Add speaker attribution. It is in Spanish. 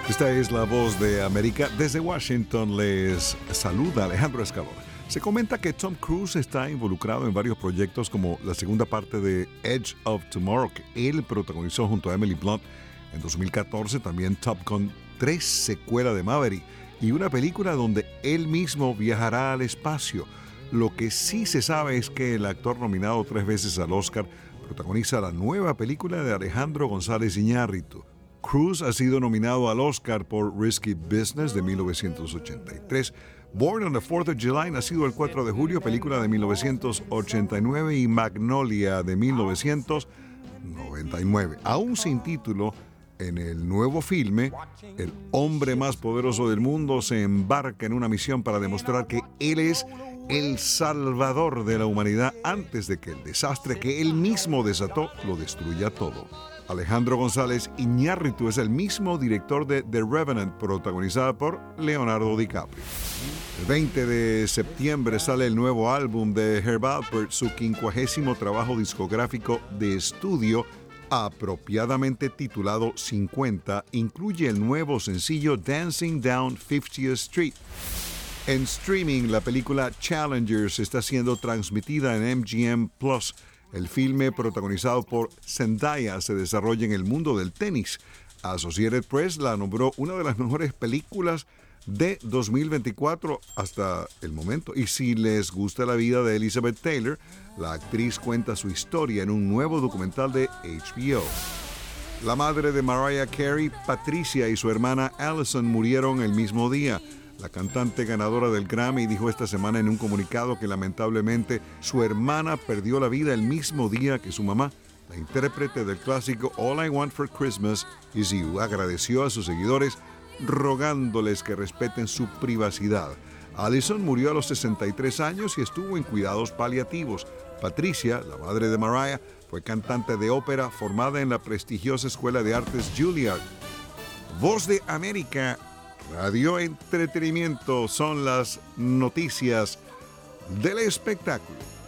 Speaker 1: Esta es la voz de América. Desde Washington les saluda Alejandro Escalona. Se comenta que Tom Cruise está involucrado en varios proyectos como la segunda parte de Edge of Tomorrow, que él protagonizó junto a Emily Blunt en 2014, también Top Gun 3, secuela de Maverick, y una película donde él mismo viajará al espacio. Lo que sí se sabe es que el actor nominado 3 veces al Oscar protagoniza la nueva película de Alejandro González Iñárritu. Cruise ha sido nominado al Oscar por Risky Business de 1983, Born on the 4th of July, nacido el 4 de julio, película de 1989, y Magnolia de 1999. Aún sin título, en el nuevo filme, el hombre más poderoso del mundo se embarca en una misión para demostrar que él es el salvador de la humanidad antes de que el desastre que él mismo desató lo destruya todo. Alejandro González Iñárritu es el mismo director de The Revenant, protagonizada por Leonardo DiCaprio. El 20 de septiembre sale el nuevo álbum de Herb Alpert, su 50º trabajo discográfico de estudio, apropiadamente titulado 50, incluye el nuevo sencillo Dancing Down 50th Street. En streaming, la película Challengers está siendo transmitida en MGM Plus. El filme, protagonizado por Zendaya, se desarrolla en el mundo del tenis. Associated Press la nombró una de las mejores películas de 2024 hasta el momento. Y si les gusta la vida de Elizabeth Taylor, la actriz cuenta su historia en un nuevo documental de HBO. La madre de Mariah Carey, Patricia, y su hermana Allison murieron el mismo día. La cantante ganadora del Grammy dijo esta semana en un comunicado que lamentablemente su hermana perdió la vida el mismo día que su mamá. La intérprete del clásico All I Want for Christmas Is You agradeció a sus seguidores rogándoles que respeten su privacidad. Allison murió a los 63 años y estuvo en cuidados paliativos. Patricia, la madre de Mariah, fue cantante de ópera formada en la prestigiosa Escuela de Artes Juilliard. Voz de América, Radio Entretenimiento, son las noticias del espectáculo.